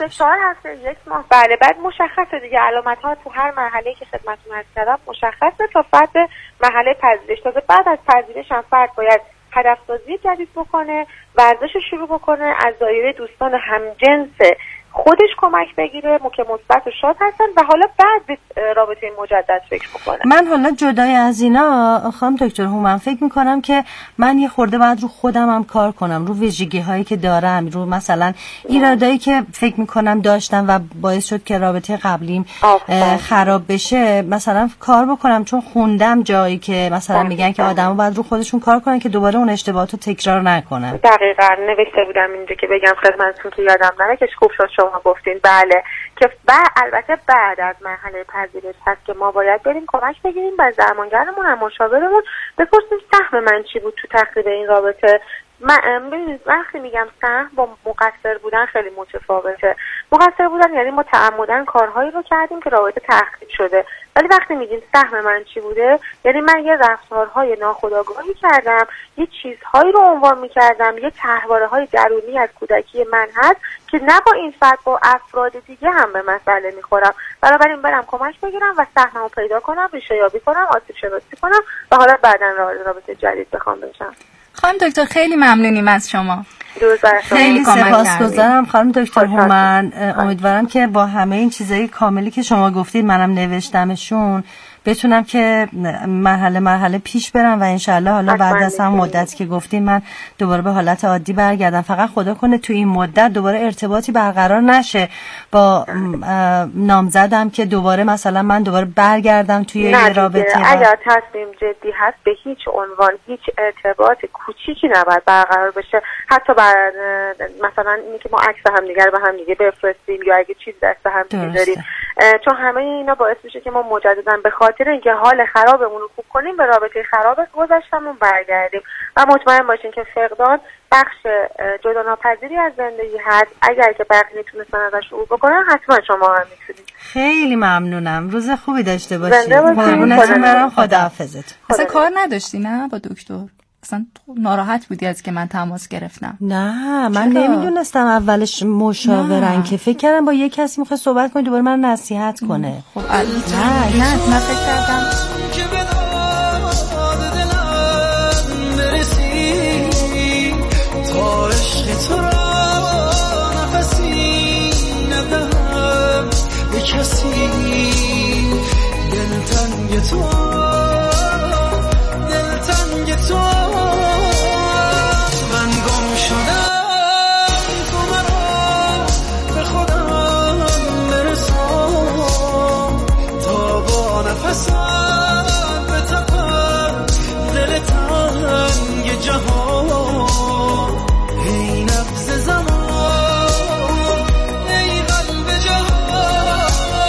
4 هفته 1 ماه. بله بعد مشخصه دیگه علامت‌ها تو هر مرحله‌ای که خدمتتون عرض کردم مشخصه تا فرد مرحله پذیرش. تازه بعد از پذیرش هم فرد باید هدف‌سازی جدید بکنه، ورزش رو شروع بکنه، از دایره دوستان همجنس خودش کمک بگیره که مثبت و شاد هستن و حالا بعد به رابطه مجدد فکر بکنه. من حالا جدای از اینا خانم دکتر هومن فکر میکنم که من یه خورده باید رو خودم هم کار کنم، رو ویژگی هایی که دارم، رو مثلا ایرادایی که فکر میکنم داشتم و باعث شد که رابطه قبلیم خراب بشه مثلا کار بکنم، چون خوندم جایی که مثلا میگن که آدم‌ها باید رو خودشون کار کنن که دوباره اون اشتباهاتو تکرار نکنن. دقیقاً نوشته بودم اینجا که بگم خدمتتون که یادم نره که خوب شد شما گفتین. بله که البته بعد از مرحله پذیرش هست که ما باید بریم کمک بگیریم و درمانگرمون هم مشاورمون بپرسیم سهم من چی بود تو تخریب این رابطه. ببینید وقتی میگم سهم با مقصر بودن خیلی متفاوته. مقصر بودن یعنی ما تعمدن کارهایی رو کردیم که رابطه تخریب شده، ولی وقتی میگیم سهم من چی بوده یعنی من یه رفتارهای ناخودآگاهی کردم، یه چیزهایی رو عنوان میکردم، یه طرحواره‌های درونی از کودکی من هست که نه با این فرد با افراد دیگه هم به مسئله میخورم. بنابراین برم کمک بگیرم و سهممو پیدا کنم، ریشه یابی کنم، آسیب شناسی کنم و حالا بعداً رابطه جدید بخوام بشم. خانم دکتر خیلی ممنونیم از شما. خیلی سپاسگزارم خانم دکتر هومن. امیدوارم که با همه این چیزایی کاملی که شما گفتید منم نوشتمشون بتونم که مرحله پیش برم و انشالله حالا بعد از هم مدتی که گفتین من دوباره به حالت عادی برگردم. فقط خدا کنه تو این مدت دوباره ارتباطی برقرار نشه با نامزدم که دوباره مثلا من دوباره برگردم توی یه رابطه. اگر تصمیم جدی هست به هیچ عنوان هیچ ارتباط کوچیکی نباید برقرار بشه، حتی مثلا اینی که ما عکس همدیگه رو به هم دیگه بفرستیم یا اگه چیز دست هم می‌ذاریم، چون همه اینا باعث میشه که ما مجددا به خاطر اینکه حال خرابمون رو خوب کنیم به رابطه خراب گذشتمون برگردیم. و مطمئن باشین که فقدان بخش جدا ناپذیری از زندگی هست. اگر که بقیه میتونستن ازش عبور بکنن حتما شما هم میتونید. خیلی ممنونم. روز خوبی داشته باشید. قربونتون برم. خداحافظتون. اصلا کار نداشتی نه با دکتر؟ اصلا ناراحت بودی از که من تماس گرفتم؟ نه من نمیدونستم اولش مشاورن که فکر کردم با یه کسی میخواد صحبت کنه دوباره من نصیحت کنه. خب نه من فکر کردم تا عشق تو را نفسی ندهم به کسی، دلتنگ تو من گم شدم، تو مرا به خودم برسان تا با نفسم بتپم دل تنگ جهان. ای نبض زمان ای قلب جهان.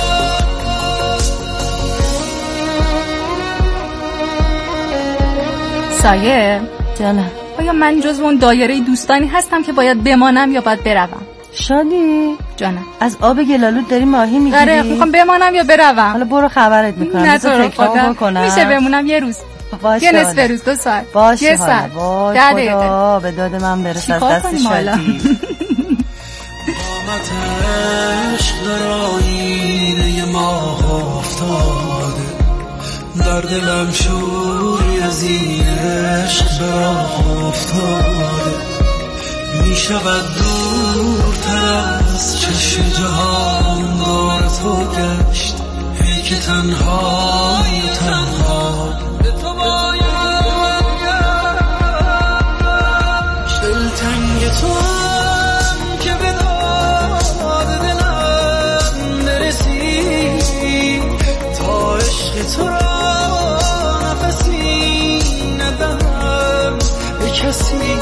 سایه جانم، آیا من جزو اون دایره دوستانی هستم که باید بمانم یا باید بروم؟ شادی جانم، از آب گلالود داری ماهی میگیری؟ آره میخوام بمانم یا بروم. حالا برو خبرت میکنم. نه تو رو خدا میشه بمونم یه روز؟ یه نصف روز 2 ساعت باشه. یه ساعت خدا به داد من برس از دست شادی. آمتش در آینه ما افتاده، در دلم شوری از این عشق براه افتاده، می شود دورتر از چشم جهان دار تو گشت. ای که تنهای تنها به تو باید دلتنگ تو هم که به داد دلم نرسی تا عشق تو را نفسی ندهم به کسی.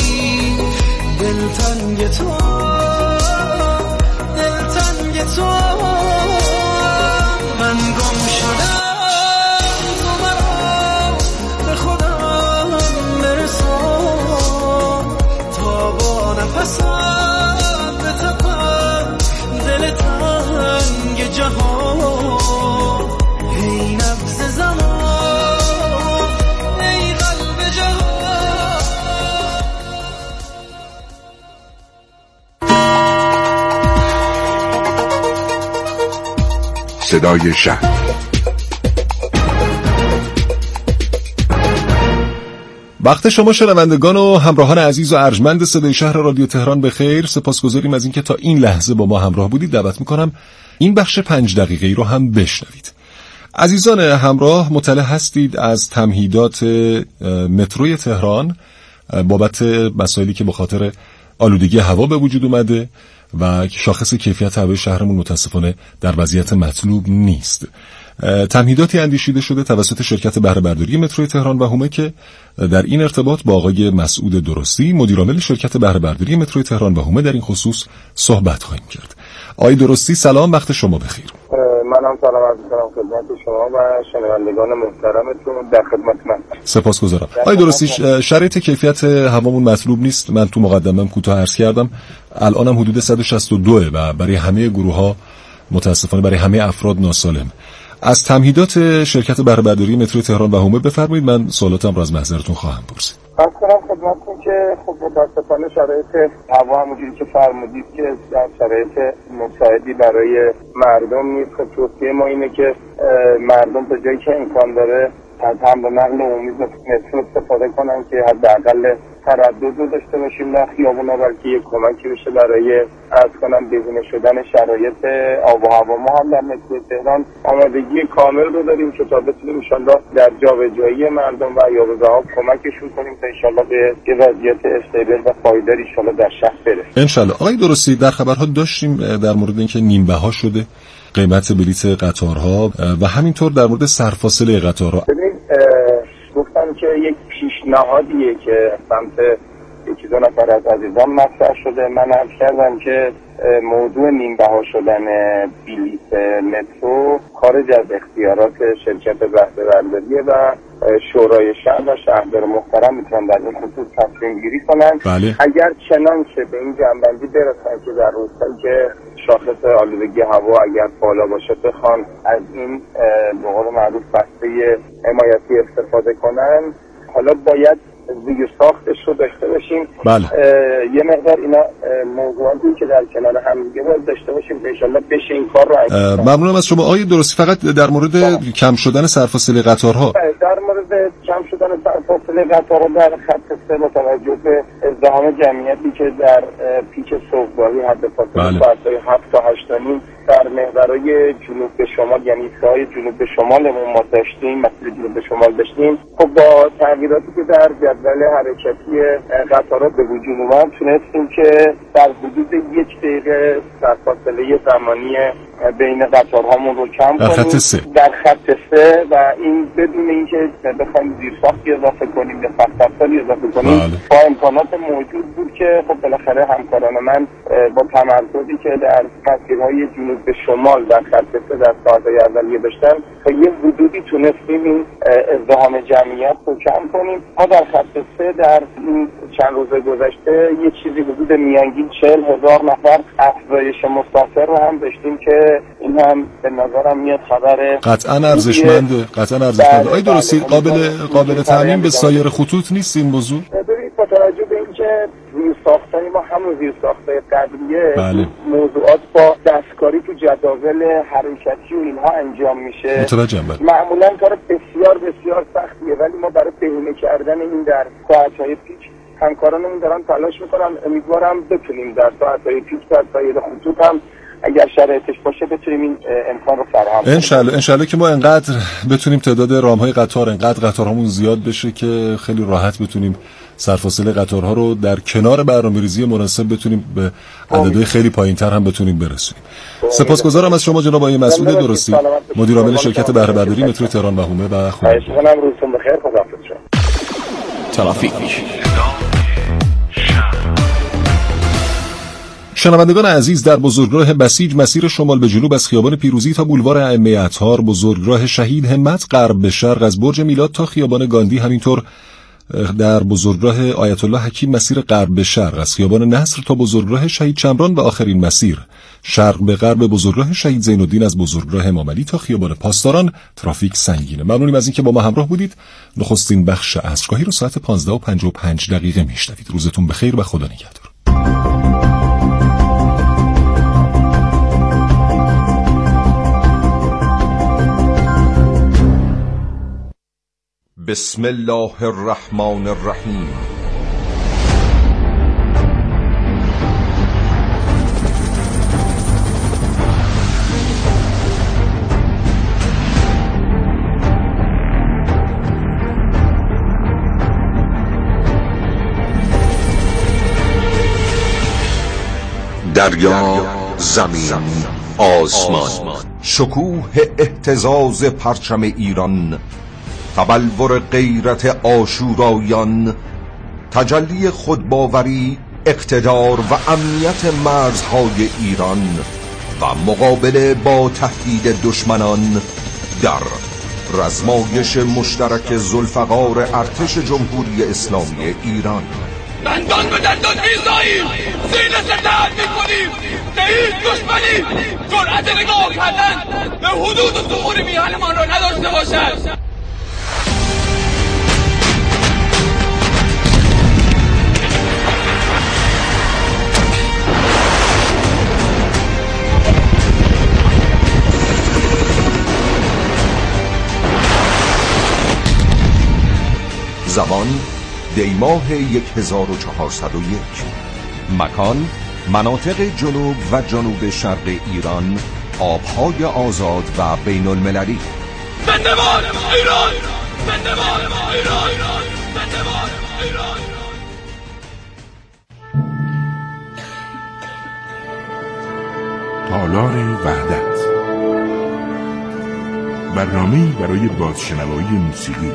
دلتنگ تو من گم شدم. صدای شهر. وقت شما شنوندگان و همراهان عزیز و ارجمند صدای شهر رادیو تهران بخیر. سپاسگزاریم از اینکه تا این لحظه با ما همراه بودید. دعوت میکنم این بخش 5 دقیقه‌ای رو هم بشنوید. عزیزان همراه، مطلع هستید از تمهیدات متروی تهران بابت مسائلی که به خاطر آلودگی هوا به وجود اومده و شاخص کیفیت هوای شهرمون متاسفانه در وضعیت مطلوب نیست. تمهیداتی اندیشیده شده توسط شرکت بهره برداری متروی تهران و هومه که در این ارتباط با آقای مسعود درستی مدیرعامل شرکت بهره برداری متروی تهران و هومه در این خصوص صحبت خواهیم کرد. آقای درستی سلام، وقت شما بخیر. منم سلام عرض می‌کنم خدمت شما و شنوندگان محترمتون، در خدمتتونم. سپاسگزارم. آقای درستی، شرایط کیفیت هوامون مطلوب نیست. من تو مقدمه‌ام کوتاه عرض کردم. الانم حدود 162 و برای همه گروه‌ها متاسفانه برای همه افراد ناسالم. از تمهیدات شرکت بهره برداری متروی تهران و هومه بفرمایید، من سوالاتم را از محضرتون خواهم پرسید. عرض کنم خدمتتون که خب متاسفانه شرایط هوا همونجوری که فرمودید که در شرایط مساعدی برای مردم نیست. خب توصیه ما اینه که مردم به جایی که امکان داره از حمل و نقل عمومی مترو استفاده کنن که حداقل تردد رو داشته باشیم در خیابونا، بلکه یک کمکی بشه برای عرض کنم بهینه شدن شرایط آب و هوا. ما هم در مترو تهران آمادگی کامل رو داریم که تا بتونیم انشالله در جابجایی مردم و یاوه‌ها کمکشون کنیم تا انشالله به یه وضعیت استیبل و پایداری انشالله در شهر برسیم. انشالله. آقای درستی، در خبرها داشتیم در مورد اینکه نیم بها شده قیمت بلیت قطارها و همینطور در مورد سرفاصله قطارها. ببین گفتم که یک پیشنهادیه که سمت یکی دو نفر از عزیزان مطرح شده. من عرض کردم که موضوع نیم بها شدن بلیت مترو خارج از اختیارات شرکت بهره برداریه و شورای شهر و شهردار محترم میتونن در این خصوص تصمیم گیری کنن. بله. اگر چنانچه به این جنبندی برسن که در روزهایی که شاخص آلودگی هوا اگر بالا باشه بخوان از این به قول معروف بسته حمایتی استفاده کنن، حالا باید زیر ساختش رو داشته باشیم. بله. یه مقدار اینا موضوعاتی که در کنار هم دیگه باید داشته باشیم که انشالله بشه این کار رو. ممنونم از شما آقای درستی. فقط در مورد کم شدن سرفاصله قطارها، در مورد کم شدن سرفاصله قطارها در خط 3 با توجه به ازدحام جمعیتی که در پیک صبحگاهی حد فاصله ساعت‌های 7 تا 8 نیم در محورهای جنوب به شمال، یعنی ساحل جنوب به شمالمون ما داشتیم، مسیر جنوب به شمال داشتیم، خب با تغییراتی که در جدول حرکتی قطارات به وجود اومد تونستیم که در حدود 1 دقیقه سرفاصله زمانی بین قطارهامون رو کم کنیم در خط 3 و این بدون اینکه بخوایم زیرساختی اضافه کنیم یا سخت‌افزاری اضافه کنیم. با امکانات موجود بود که خب بالاخره همکاران من با تمرکزی که در مسیرهای جنوب به شمال در خط 3 در ساعت‌های اولیه داشتن تا یه حدودی تونستیم این ازدحام جمعیت رو کم کنیم. ما در خط 3 در این چند روز گذشته یه چیزی حدود میانگین 40,000 نفر افزایش مسافر رو هم داشتیم که این هم به نظرم میاد خبر قطعاً ارزشمنده. آقای درستی، قابل تعمیم به سایر خطوط نیست این موضوع؟ ببینید با توجه به اینکه زیرساخت‌های ما همون زیرساخت‌های قدیمیه، بله. موضوعات با دستکاری تو جداول حرکتی و اینها انجام میشه. معمولاً کار بسیار بسیار سختیه، ولی ما برای بهینه کردن این در ساعت‌های پیک همکارانمون دارن تلاش میکنن. امیدوارم بتونیم در ساعت‌های پیک در سایر خطوط هم اگر شرایطش باشه بتونیم این امکان رو فراهم کنیم. انشالله که ما انقدر بتونیم تعداد رام‌های قطار، انقدر قطارهامون زیاد بشه که خیلی راحت بتونیم سرفاصله قطارها رو در کنار برنامه‌ریزی مناسب بتونیم به عددهای خیلی پایین‌تر هم بتونیم برسونیم. سپاسگزارم از شما جناب آقای مسعود درستی، مدیرعامل شرکت بهره برداری مترو تهران و هومه و خودتون. روزتون بخیر. خداحافظ شما. ترافیک. شنوندگان عزیز، در بزرگراه بسیج مسیر شمال به جنوب از خیابان پیروزی تا بولوار ائمه اطهار، بزرگراه شهید همت غرب به شرق از برج میلاد تا خیابان گاندی، همینطور در بزرگراه آیت الله حکیم مسیر غرب به شرق از خیابان نصر تا بزرگراه شهید شمران و آخرین مسیر شرق به غرب بزرگراه شهید زین الدین از بزرگراه امام علی تا خیابان پاسداران ترافیک سنگینه. ممنونیم از اینکه با ما همراه بودید. نخستین بخش عصرگاهی رو ساعت 15:55 میشنوید. روزتون بخیر و خدا نگهدار. بسم الله الرحمن الرحیم. دریا، زمین، آسمان، شکوه اهتزاز پرچم ایران، تبلور غیرت آشورایان، تجلی خودباوری، اقتدار و امنیت مرزهای ایران و مقابله با تهدید دشمنان در رزمایش مشترک ذوالفقار ارتش جمهوری اسلامی ایران. دندان به دندان می‌زاییم، سینه ستد می‌کنیم، به هیچ دشمنی جرأت نگاه کردن به حدود و ظهور میهنمان را نداشته باشد. زمان دیماه 1401. مکان مناطق جنوب و جنوب شرق ایران، آبهای آزاد و بین المللی. زنده‌باد ایران! زنده‌باد ایران! زنده‌باد ایران! تالار وحدت، برنامه‌ای برای بازشنوایی موسیقی.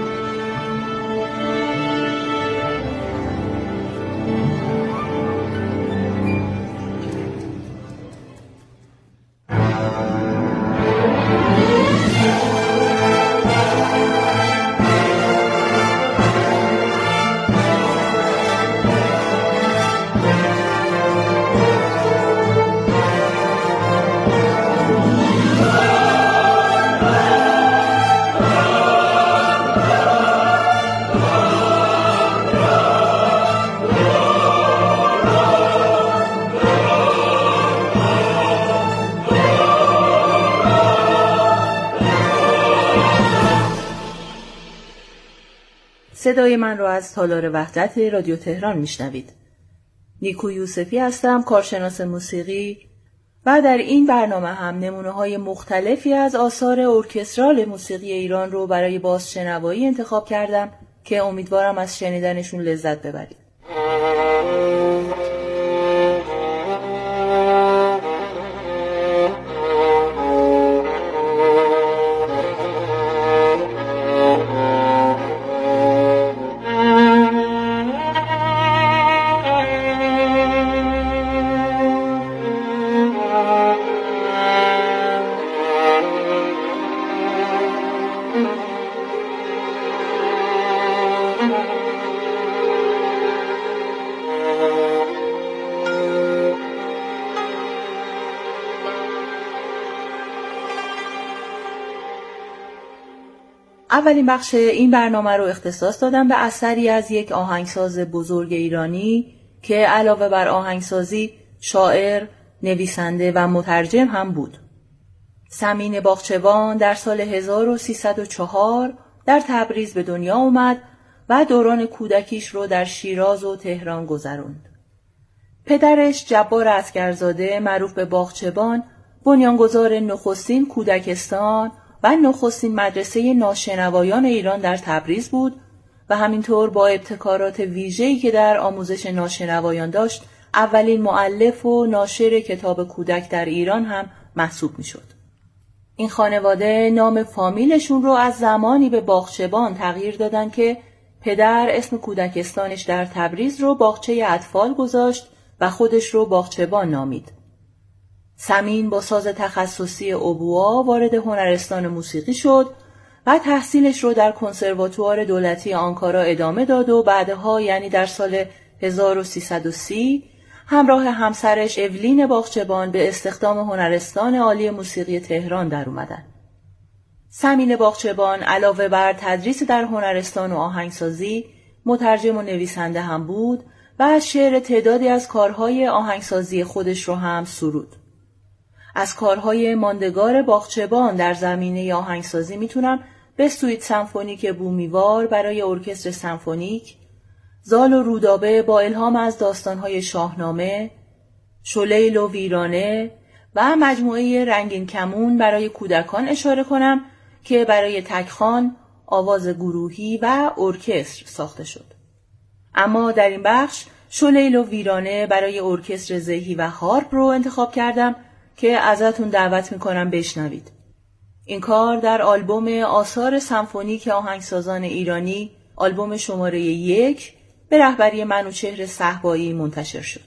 صدای من را از تالار وحدت رادیو تهران میشنوید. نیکو یوسفی هستم، کارشناس موسیقی، و در این برنامه هم نمونه‌های مختلفی از آثار ارکسترال موسیقی ایران رو برای بازشنوایی انتخاب کردم که امیدوارم از شنیدنشون لذت ببرید. اولین بخش این برنامه رو اختصاص دادم به اثری از یک آهنگساز بزرگ ایرانی که علاوه بر آهنگسازی شاعر، نویسنده و مترجم هم بود. سمین باغچبان در سال 1304 در تبریز به دنیا اومد و دوران کودکیش رو در شیراز و تهران گذروند. پدرش جبار عسگرزاده معروف به باغچبان بنیانگذار نخستین کودکستان و نخستین مدرسه ناشنوایان ایران در تبریز بود و همینطور با ابتکارات ویژه‌ای که در آموزش ناشنوایان داشت اولین مؤلف و ناشر کتاب کودک در ایران هم محسوب میشد. این خانواده نام فامیلشون رو از زمانی به باغچبان تغییر دادن که پدر اسم کودکستانش در تبریز رو باغچه اطفال گذاشت و خودش رو باغچبان نامید. سمین با ساز تخصصی اوبوا وارد هنرستان موسیقی شد و تحصیلش رو در کنسرواتوار دولتی آنکارا ادامه داد و بعدها یعنی در سال 1330 همراه همسرش اولین باغچبان به استخدام هنرستان عالی موسیقی تهران در اومدن. سمین باغچبان علاوه بر تدریس در هنرستان و آهنگسازی مترجم و نویسنده هم بود و از شعر تعدادی از کارهای آهنگسازی خودش رو هم سرود. از کارهای ماندگار باغچبان در زمینه آهنگسازی میتونم به سویت سمفونیک بومیوار برای ارکستر سمفونیک، زال و رودابه با الهام از داستان‌های شاهنامه، شلیل و ویرانه و مجموعه رنگین کمون برای کودکان اشاره کنم که برای تکخوان، آواز گروهی و ارکستر ساخته شد. اما در این بخش شلیل و ویرانه برای ارکستر زهی و هارپ رو انتخاب کردم که ازتون دعوت میکنم بشنوید. این کار در آلبوم آثار سمفونیک آهنگسازان ایرانی، آلبوم شماره 1 به رهبری منوچهر صهبایی منتشر شد.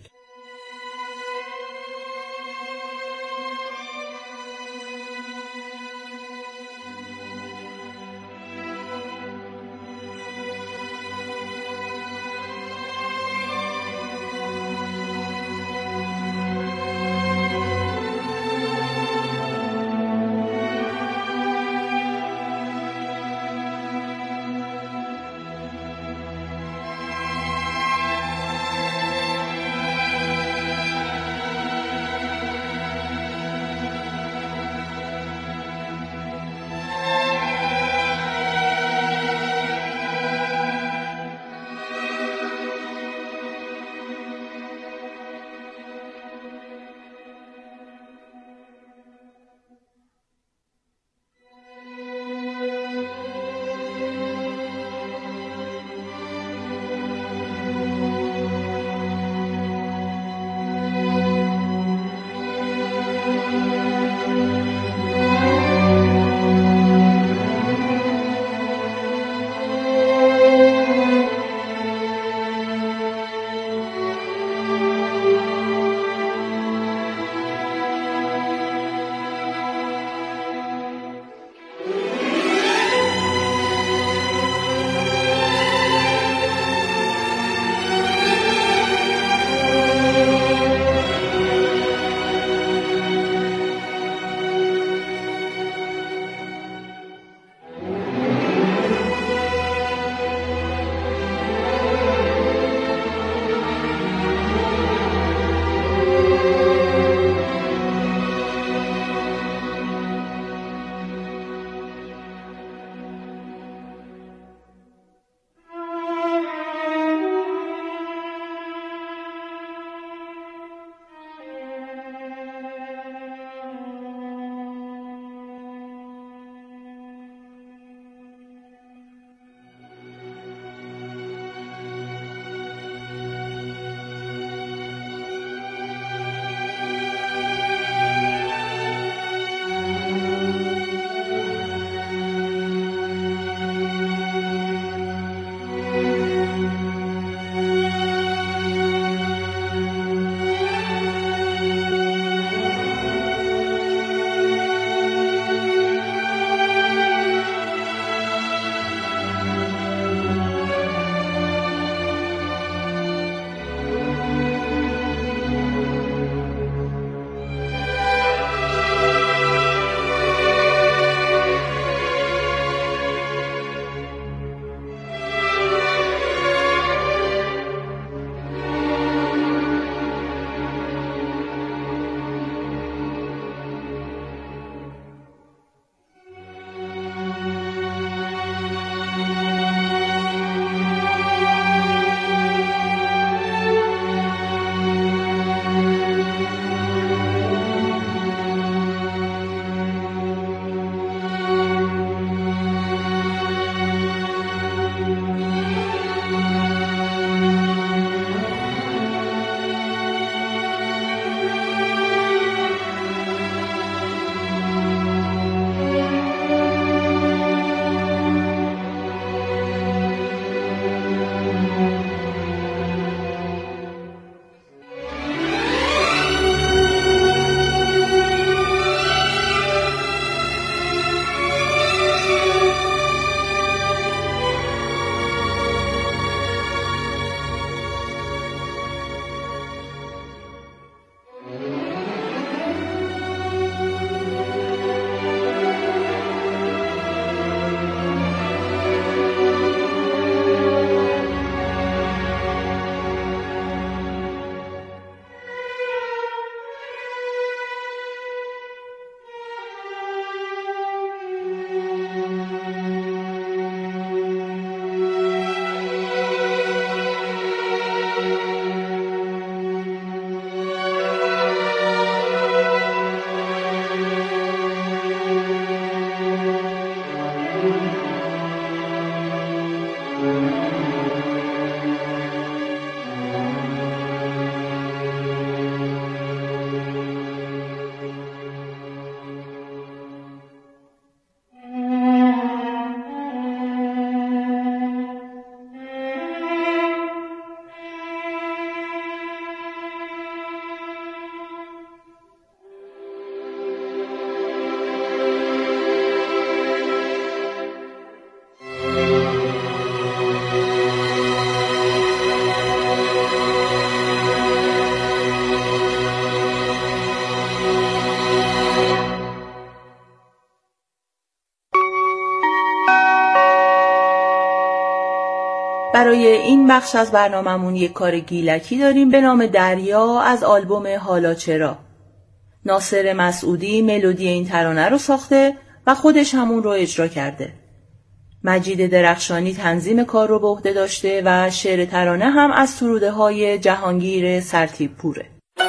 برای این بخش از برنامه‌مون یک کار گیلکی داریم به نام دریا از آلبوم حالا چرا. ناصر مسعودی ملودی این ترانه رو ساخته و خودش همون رو اجرا کرده. مجید درخشانی تنظیم کار رو به عهده داشته و شعر ترانه هم از سروده های جهانگیر سرتیپ پوره.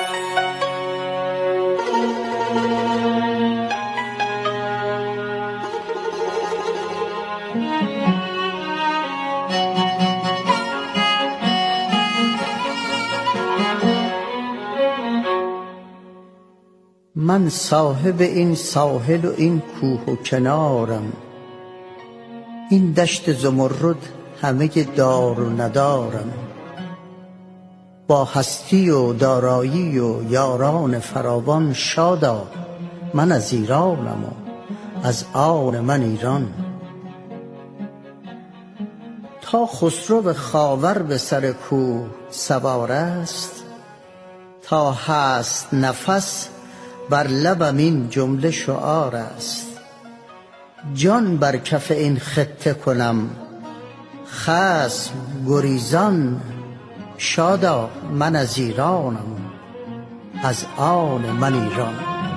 من صاحب این ساحل و این کوه و کنارم، این دشت زمرد همه دار و ندارم. با هستی و دارایی و یاران فراوان شادا، من از ایرانم و از آن من ایران. تا خسرو خاور به سر کوه سوار است، تا هست نفس بر لبم این جمله شعار است. جان بر کف این خطه کنم خصم گریزان، شادا من از ایرانم از آن من ایران.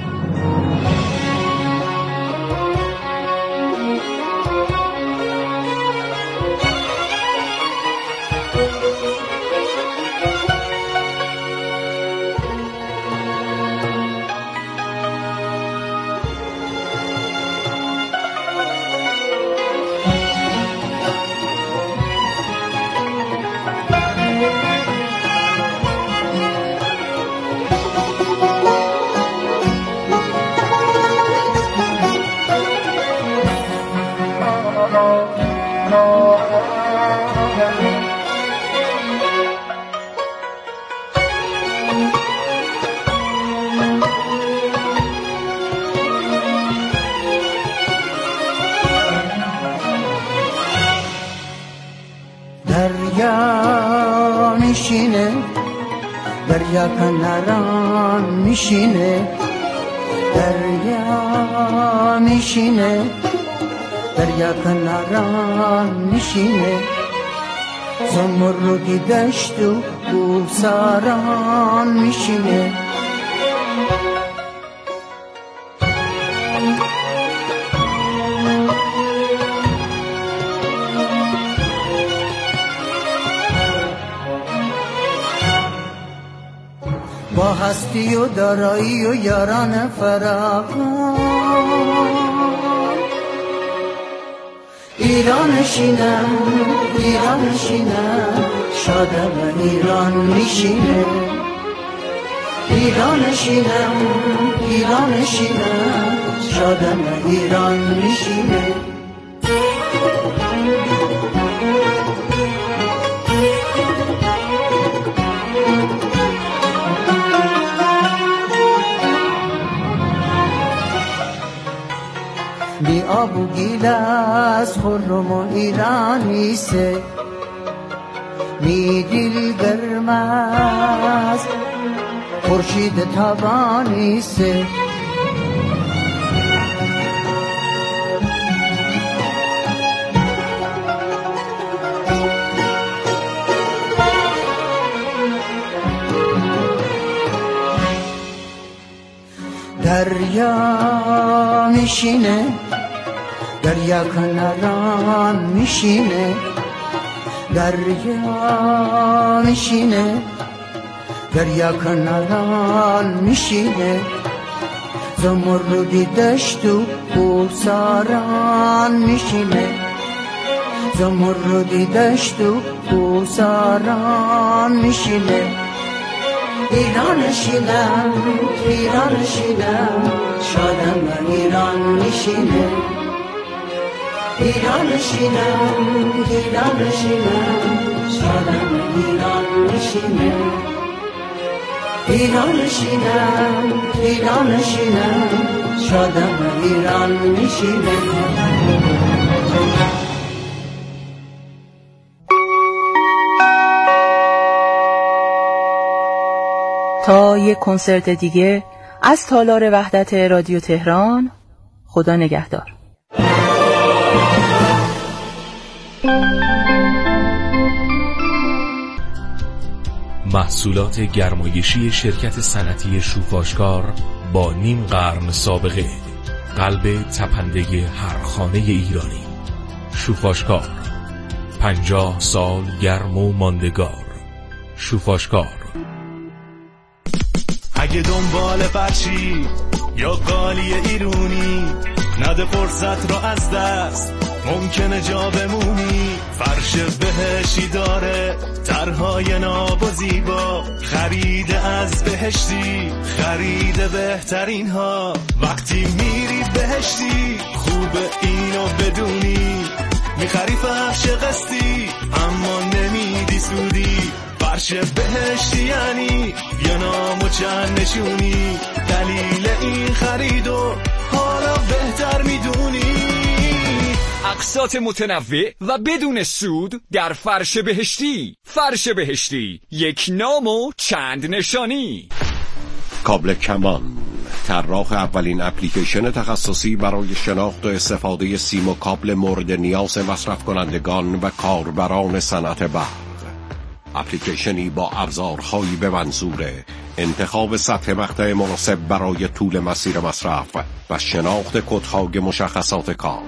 دریا میشینه، دریا کناران میشینه، دریا میشینه، دریا کناران میشینه. زمردی دشت و کوهساران میشینه. با هستی و دارایی و یاران فراوان ایرانشینم، ایرانشینم، شادم ایران میشینه. ایرانشینم، ایرانشینم، شادم ایران میشینه. بی آب و گیل از خرم و ایرانی سه، می دل گرم از خورشید تابانی سه. دریا میشینه، دریا کناران میشینه، دریا میشینه، دریا کناران میشینه. زمردی دشت و کوهساران میشینه، زمردی دشت و کوهساران میشینه. ایرانشینم، ایرانشینم، شادم من ایران میشینه. ایرانشینم، ایرانشینم، شادم من ایران میشینه. ایرانشینم، ایرانشینم، شادم من ایران میشینه. تا یک کنسرت دیگه از تالار وحدت رادیو تهران، خدا نگهدار. محصولات گرمایشی شرکت صنعتی شوفاشکار با نیم قرن سابقه، قلب تپنده هر خانه ایرانی. شوفاشکار، 50 سال گرم و ماندگار. شوفاشکار. اگه دنبال فرشی یا قالی ایرونی، نده فرصت رو از دست، ممکنه جا بمونی. فرش بهشتی داره طرحهای ناب و زیبا، خرید از بهشتی، خرید بهترین ها. وقتی میری بهشتی خوبه اینو بدونی، میخری فرش قسطی اما نمیدی سودی. فرش بهشتی یعنی یه نام و چند نشونی، دلیل این خریدو حالا بهتر میدونی. اقساط متنوع و بدون سود در فرش بهشتی. فرش بهشتی، یک نام و چند نشانی. کابل کمان، طراح اولین اپلیکیشن تخصصی برای شناخت و استفاده سیم و کابل مورد نیاز مصرف کنندگان و کاربران صنعت برق. اپلیکیشنی با ابزارهایی به منظور انتخاب سطح مقطع مناسب برای طول مسیر مصرف و شناخت کدهای مشخصات کابل.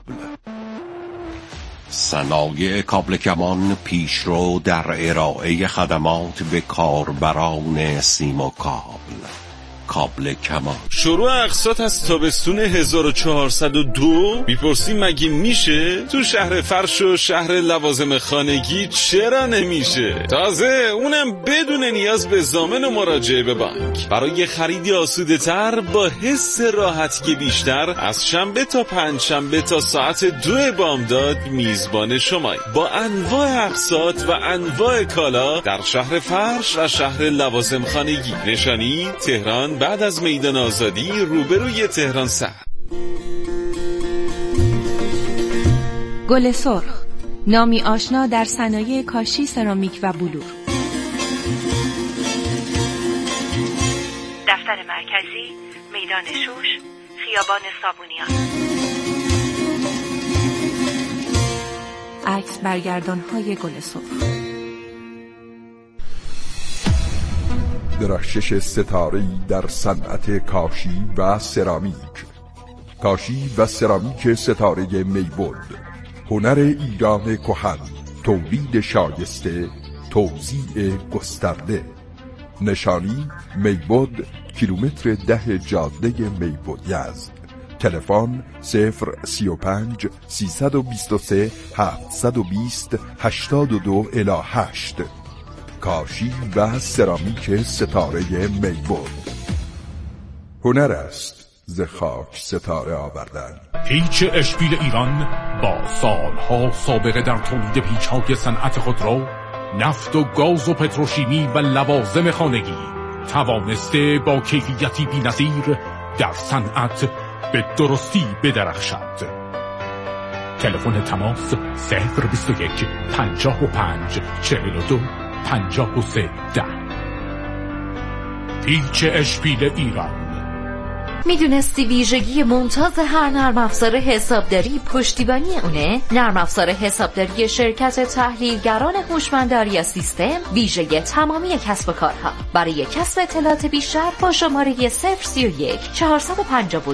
صنایع کابل کمان پیشرو در ارائه خدمات به کاربران سیم و کابل. کابل کمان. شروع اقساط از تابستون 1402. میپرسیم مگه میشه؟ تو شهر فرش و شهر لوازم خانگی چرا نمیشه؟ تازه اونم بدون نیاز به ضامن و مراجعه به بانک. برای خریدی آسوده تر با حس راحتی بیشتر، از شنبه تا پنجشنبه تا ساعت 2 بامداد میزبان شماییم با انواع اقساط و انواع کالا در شهر فرش و شهر لوازم خانگی. نشانی تهران بعد از میدان آزادی روبروی تهران سر. گل سرخ، نامی آشنا در صنایع کاشی، سرامیک و بلور. دفتر مرکزی، میدان شوش، خیابان صابونیان. عکس برگردان‌های گل سرخ. درخشش ستاره‌ای در صنعت کاشی و سرامیک. کاشی و سرامیک ستاره میبود، هنر ایران کهن، تولید شایسته، توزیع گسترده. نشانی میبود، کیلومتر 10 جاده میبود یزد. تلفن 035 323 720 82 الی 8. کاشی و سرامیک ستاره میبود. هنر است ز خاک ستاره آوردن. پیچ اشپیل ایران با سالها سابقه در تولید پیچ‌های صنعت خودرو، نفت و گاز و پتروشیمی و لوازم خانگی توانسته با کیفیتی بی‌نظیر در صنعت به درستی بدرخشد. تلفن تماس 021 55 42 53 10. پیچ اشپیل ایران. میدونستی ویژگی ممتاز هر نرم افزار حسابداری پشتیبانی اونه؟ نرم افزار حسابداری شرکت تحلیلگران هوشمند آریا سیستم ویژگی تمامی کسب و کارها. برای کسب اطلاعات بیشتر با شماره 031 452